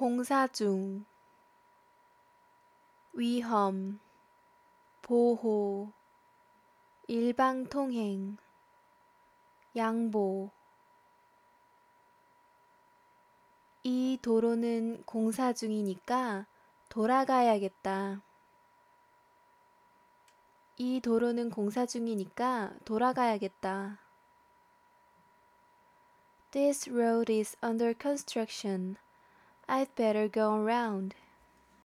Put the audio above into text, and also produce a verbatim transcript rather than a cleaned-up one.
공사 중, 위험, 보호, 일방통행, 양보. 이 도로는 공사 중이니까 돌아가야겠다. 이 도로는 공사 중이니까 돌아가야겠다. This road is under construction. I'd better go around.